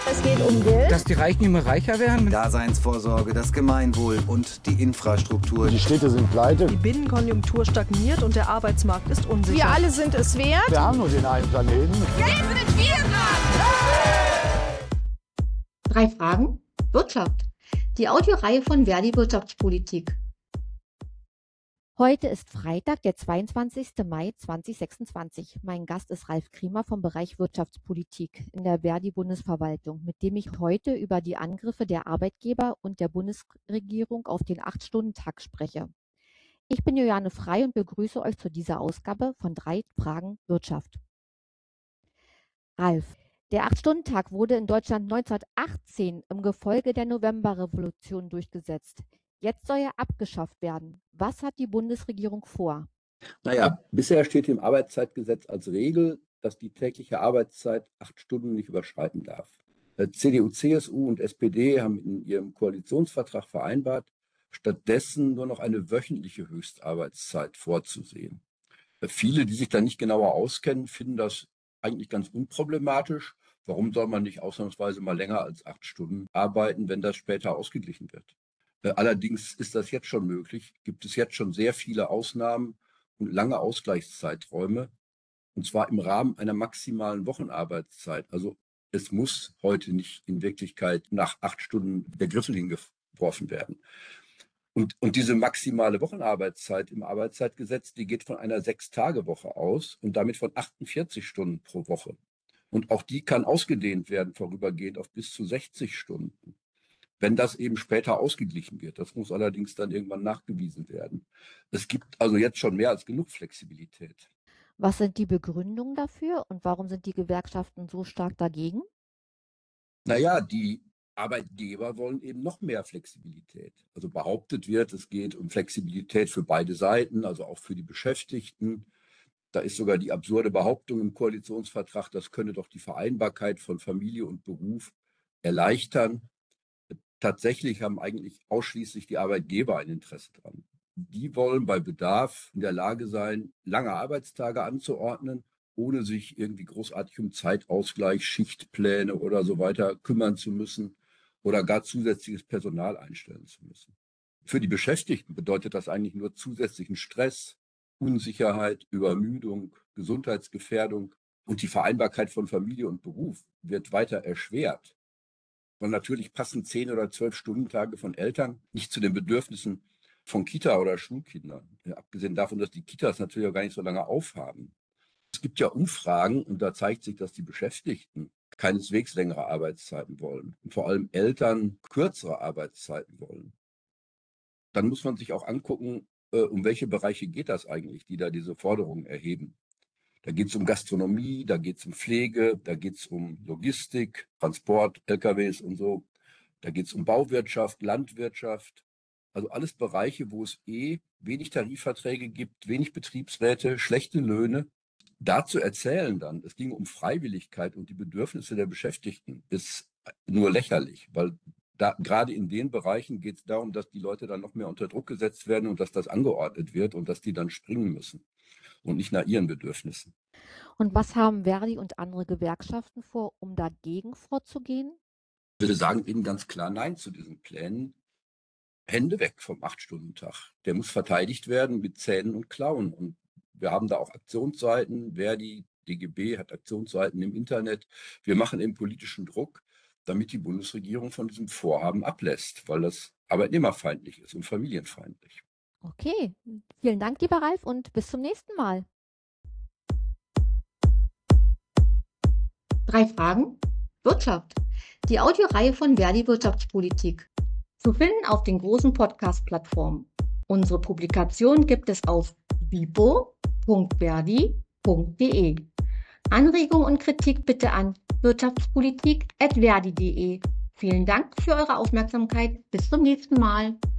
Es geht um Geld. Dass die Reichen immer reicher werden. Daseinsvorsorge, das Gemeinwohl und die Infrastruktur. Die Städte sind pleite. Die Binnenkonjunktur stagniert und der Arbeitsmarkt ist unsicher. Wir alle sind es wert. Wir haben nur den einen Planeten. Jetzt sind wir dran! 3 Fragen. Wirtschaft. Die Audioreihe von Verdi Wirtschaftspolitik. Heute ist Freitag, der 22. Mai 2026. Mein Gast ist Ralf Kremer vom Bereich Wirtschaftspolitik in der Verdi-Bundesverwaltung, mit dem ich heute über die Angriffe der Arbeitgeber und der Bundesregierung auf den 8-Stunden-Tag spreche. Ich bin Juliane Frei und begrüße euch zu dieser Ausgabe von 3 Fragen Wirtschaft. Ralf, der 8-Stunden-Tag wurde in Deutschland 1918 im Gefolge der Novemberrevolution durchgesetzt. Jetzt soll er abgeschafft werden. Was hat die Bundesregierung vor? Naja, bisher steht im Arbeitszeitgesetz als Regel, dass die tägliche Arbeitszeit 8 Stunden nicht überschreiten darf. CDU, CSU und SPD haben in ihrem Koalitionsvertrag vereinbart, stattdessen nur noch eine wöchentliche Höchstarbeitszeit vorzusehen. Viele, die sich da nicht genauer auskennen, finden das eigentlich ganz unproblematisch. Warum soll man nicht ausnahmsweise mal länger als 8 Stunden arbeiten, wenn das später ausgeglichen wird? Allerdings ist das jetzt schon möglich, gibt es jetzt schon sehr viele Ausnahmen und lange Ausgleichszeiträume, und zwar im Rahmen einer maximalen Wochenarbeitszeit. Also es muss heute nicht in Wirklichkeit nach 8 Stunden der Griffel hingeworfen werden. Und diese maximale Wochenarbeitszeit im Arbeitszeitgesetz, die geht von einer 6-Tage-Woche aus und damit von 48 Stunden pro Woche. Und auch die kann ausgedehnt werden, vorübergehend auf bis zu 60 Stunden. Wenn das eben später ausgeglichen wird. Das muss allerdings dann irgendwann nachgewiesen werden. Es gibt also jetzt schon mehr als genug Flexibilität. Was sind die Begründungen dafür und warum sind die Gewerkschaften so stark dagegen? Naja, die Arbeitgeber wollen eben noch mehr Flexibilität. Also behauptet wird, es geht um Flexibilität für beide Seiten, also auch für die Beschäftigten. Da ist sogar die absurde Behauptung im Koalitionsvertrag, das könne doch die Vereinbarkeit von Familie und Beruf erleichtern. Tatsächlich haben eigentlich ausschließlich die Arbeitgeber ein Interesse dran. Die wollen bei Bedarf in der Lage sein, lange Arbeitstage anzuordnen, ohne sich irgendwie großartig um Zeitausgleich, Schichtpläne oder so weiter kümmern zu müssen oder gar zusätzliches Personal einstellen zu müssen. Für die Beschäftigten bedeutet das eigentlich nur zusätzlichen Stress, Unsicherheit, Übermüdung, Gesundheitsgefährdung, und die Vereinbarkeit von Familie und Beruf wird weiter erschwert. Und natürlich passen 10 oder 12 Stundentage von Eltern nicht zu den Bedürfnissen von Kita- oder Schulkindern. Ja, abgesehen davon, dass die Kitas natürlich auch gar nicht so lange aufhaben. Es gibt ja Umfragen, und da zeigt sich, dass die Beschäftigten keineswegs längere Arbeitszeiten wollen. Und vor allem Eltern kürzere Arbeitszeiten wollen. Dann muss man sich auch angucken, um welche Bereiche geht das eigentlich, die da diese Forderungen erheben. Da geht es um Gastronomie, da geht es um Pflege, da geht es um Logistik, Transport, LKWs und so. Da geht es um Bauwirtschaft, Landwirtschaft. Also alles Bereiche, wo es wenig Tarifverträge gibt, wenig Betriebsräte, schlechte Löhne. Da zu erzählen dann, es ging um Freiwilligkeit und die Bedürfnisse der Beschäftigten, ist nur lächerlich, weil da, gerade in den Bereichen geht es darum, dass die Leute dann noch mehr unter Druck gesetzt werden und dass das angeordnet wird und dass die dann springen müssen. Und nicht nach ihren Bedürfnissen. Und was haben Verdi und andere Gewerkschaften vor, um dagegen vorzugehen? Wir sagen eben ganz klar Nein zu diesen Plänen. Hände weg vom 8-Stunden-Tag. Der muss verteidigt werden mit Zähnen und Klauen. Und wir haben da auch Aktionsseiten. Verdi, DGB hat Aktionsseiten im Internet. Wir machen eben politischen Druck, damit die Bundesregierung von diesem Vorhaben ablässt, weil das arbeitnehmerfeindlich ist und familienfeindlich. Okay, vielen Dank, lieber Ralf, und bis zum nächsten Mal. 3 Fragen. Wirtschaft. Die Audioreihe von Verdi Wirtschaftspolitik. Zu finden auf den großen Podcast-Plattformen. Unsere Publikation gibt es auf vipo.verdi.de. Anregungen und Kritik bitte an wirtschaftspolitik@verdi.de. Vielen Dank für eure Aufmerksamkeit. Bis zum nächsten Mal.